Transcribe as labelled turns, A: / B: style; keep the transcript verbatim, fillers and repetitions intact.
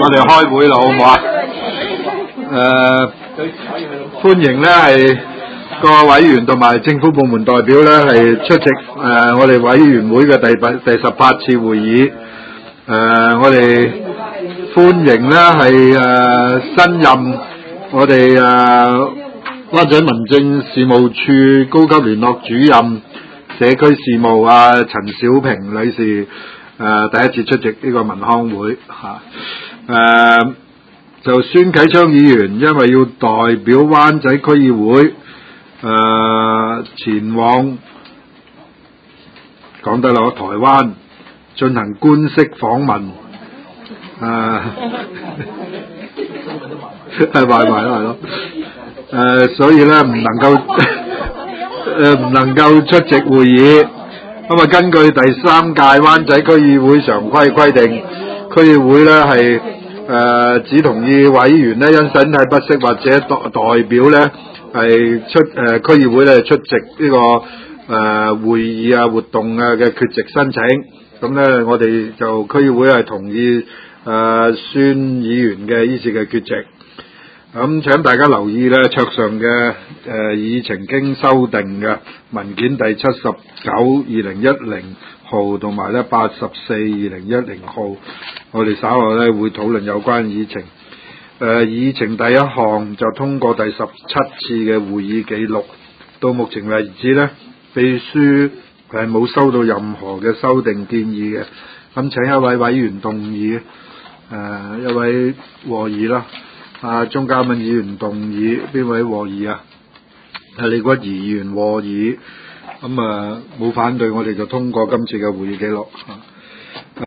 A: 我哋開會啦，好唔好啊？誒、呃，歡迎咧係各位委員同埋政府部門代表咧係出席誒、呃、我哋委員會嘅第八第十八次會議。誒、呃，我哋歡迎咧係誒新任我哋誒灣仔民政事務處高級聯絡主任社區事務啊陳小平女士。誒、呃、第一次出席呢個民康會嚇，誒、啊、就孫啟昌議員因為要代表灣仔區議會誒、啊、前往講得落台灣進行官式訪問，誒係埋埋係咯，誒所以咧唔能夠誒唔能夠出席會議。咁啊，根據第三屆灣仔區議會常規規定，區議會咧係誒只同意委員咧因身體不適或者代代表咧係出誒、呃、區議會咧出席呢、這個誒、呃、會議啊活動啊嘅缺席申請。咁咧，我哋就區議會係同意誒、呃、孫議員嘅依次嘅缺席。咁請大家留意咧，桌上嘅誒、呃、議程經修訂嘅文件第七十九二零一零號同埋咧八十四二零一零號，我哋稍後咧會討論有關議程。誒、呃、議程第一項就通過第十七次嘅會議記錄，到目前為止咧，秘書係冇收到任何嘅修訂建議嘅。咁請一位委員動議，誒、呃、一位和議啦。啊，鍾嘉敏議員動議，邊位和議啊？係李骨儀議員和議，咁啊冇反對，我哋就通過今次嘅會議記錄。啊